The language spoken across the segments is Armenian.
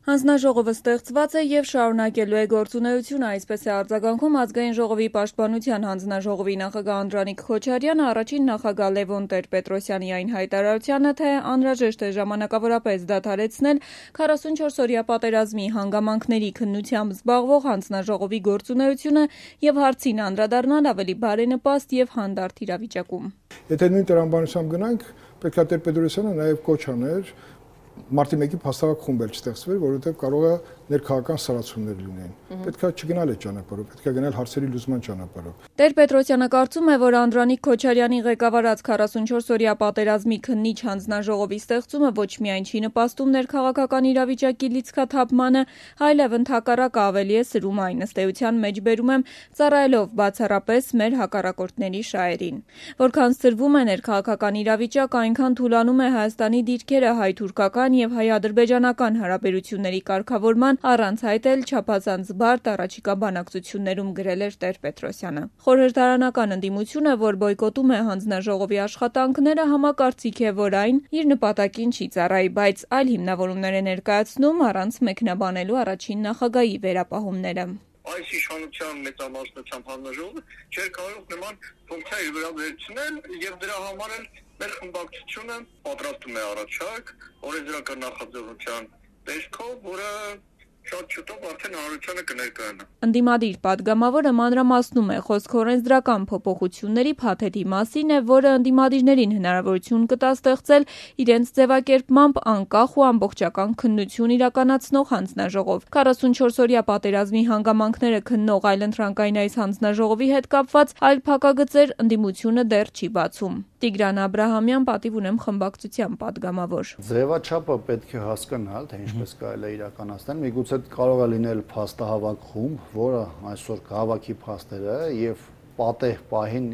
Հանձնաժողովը ստեղծված է և շարունակելու է գործունեությունը, այսպես է արձագանքում Ազգային ժողովի պաշտպանության հանձնաժողովի նախագահ Անդրանիկ Քոչարյանը առաջին նախագահ Լևոն Տեր-Պետրոսյանի այն հայտարարությանը, թե անհրաժեշտ է ժամանակավորապես դադարեցնել 44-օրյա պատերազմի հանգամանքների քննությամբ զբաղվող հանձնաժողովի գործունեությունը և հարցին անդրադառնալ ավելի բարենպաստ և հանդարտ իրավիճակում։ Եթե նույն տրամաբանությամբ գնանք, պետք է Տեր-Պետրոսյանը նաև կոչ աներ Մարտի 1-ի փաստաղակ խումբ էլ չստեղծվեր, որովհետև կարող է ներքաղաքական սարացումներ լինեն։ Պետք է չգնալ այդ ճանապարհով, պետք է գնալ հարցերի լուծման ճանապարհով։ Տեր-Պետրոսյանը կարծում է, որ Անդրանիկ Քոչարյանի ղեկավարած 44-օրյա պատերազմի քննիչ հանձնաժողովի ստեղծումը ոչ միայն չի նպաստում ներքաղաքական իրավիճակի լիցքաթափմանը, այլև ընդհակառակը ավելի է սրում այն, ըստ էության մեջ բերում եմ, ծառայելով բացառապես մեր հակառակորդների շահերին։ Որքան սրվում է ներքաղաքական իրավիճակ, այնքան թուլանում է Հայաստանի դիրքերը հայ-թուրքական և հայ-ադրբեջանական հարաբերությունների կարգավորման, առանց այդ էլ չափազանց բարդ առաջիկա բանակցություններում, գրել էր Տեր-Պետրոսյանը։ Խորհրդարանական ընդդիմությունը, որ բոյկոտում է հանձնաժողովի աշխատանքները, համակարծիք է, որ այն իր նպատակին չի ծառայի, բայց այլ հիմնավորումներ է ներկայացնում, առանց մեկնաբանելու առաջին նախագահի վերապահումները։ Այս իշխանության մեծամասնությամբ հանձնաժողովը չէր կարող նման ֆունկցիա իր վրա վերցնել եւ դրա համար էլ մեր խմբակցությունը պատրաստում է առաջարկ օրենսդրական նախաձեռնության տեսքով, որը շատ շուտով արդեն հանրությանը կներկայանա։ Ընդդիմադիր падգամավորը մանրամասնում է խոսք օրենսդրական փոփոխությունների փաթեթի մասին է, որը ընդդիմադիրներին հնարավորություն կտա ստեղծել իրենց ձևակերպմամբ անկախ ու ամբողջական քննություն իրականացնող հանձնաժողով։ 44-օրյա պատերազմի հանգամանքները քննող այլընտրանքային այս հանձնաժողովի հետ կապված այլ փակագծեր ընդդիմությունը դեռ չի բացում։ Տիգրան Աբրահամյան, պատիվ ունեմ, խմբակցության падգամավոր։ Ձևաչափը պետք է հասկանալ, թե ինչպես կարելի է իրականացնել։ Միգուցե կարող է լինել փաստահավաք խումբ, որը այսօր կհավաքի փաստերը եւ պատեհ պահին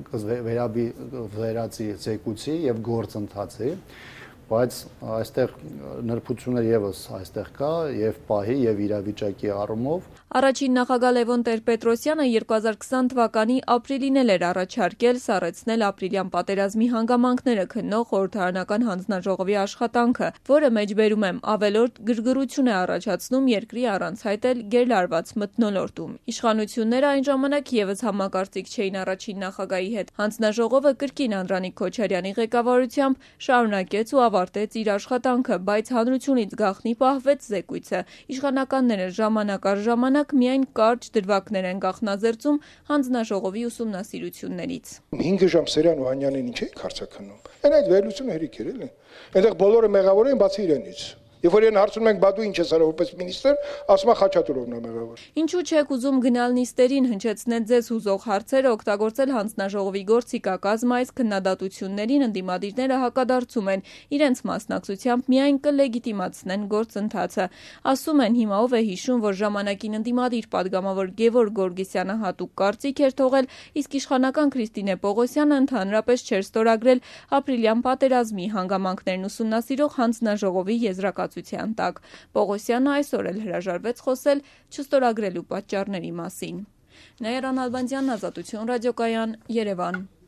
վերացի ցեկուցի եւ գործընթացի, բայց այստեղ նրբություններ եւս այստեղ կա եւ պահի եւ իրավիճակի առումով։ Առաջին նախագահ Լևոն Տեր-Պետրոսյանը 2020 թվականի ապրիլին էր առաջարկել սառեցնել ապրիլյան պատերազմի հանգամանքները քննող խորհրդարանական հանձնաժողովի աշխատանքը, որը մեջբերում եմ ավելորդ գրգռություն է առաջացնում երկրի առանց այդ էլ գերլարված մթնոլորտում։ Իշխանությունները այն ժամանակ եւս համակարծիք չէին առաջին նախագահի հետ։ Հանձնաժողովը կրկին Անդրանիկ Քոչարյանի ղեկավարությամբ շարունակեց ու ավարտեց իր աշխատանքը, բայց հանրությունից գաղտնի պահվեց զեկույցը։ Իշխանականները ժամանակ առ ժամանակ միայն կարճ դրվագներ են գաղտնաձեռծում հանձնաժողովի ուսումնասիրություններից։ 5 ժամ Սերյան ու Հանյանին ինչ էի քարցակնում։ Այն այդ վերլուծությունը հերիք էր էլի։ Այնտեղ բոլորը մեղավոր են բացի իրենից։ Եվ որ իրեն հարցնում ենք, բա դու ինչ ես արել որպես մինիստր, ասում է Խաչատուրովն է մեղավոր։ Ինչու չեք ուզում գնալ նիստերին, հնչեցնել ձեզ հուզող հարցերը, օգտագործել հանձնաժողովի գործիքակազմը, այս քննադատություններին ընդդիմադիրները հակադարձում են, իրենց մասնակցությամբ միայն կլեգիտիմացնեն գործընթացը։ Ասում են, հիմա ով է հիշում, որ ժամանակին ընդդիմադիր падգամավոր Գևորգ Գորգիսյանը հատուկ կարծիք էր թողել, իսկ իշխանական Քրիստինե Պողոսյանը ընդհանրապես չէր ստորագրել ապրիլյան պատերազմի հանգամանքներն ուսումնասիրող հանձնաժողովի եզրակացության տակ։ Պողոսյանը այսօր էլ հրաժարվեց խոսել չստորագրելու պատճառների մասին։ Նաիրա Նալբանդյան, Ազատություն ռադիոկայան, Երևան։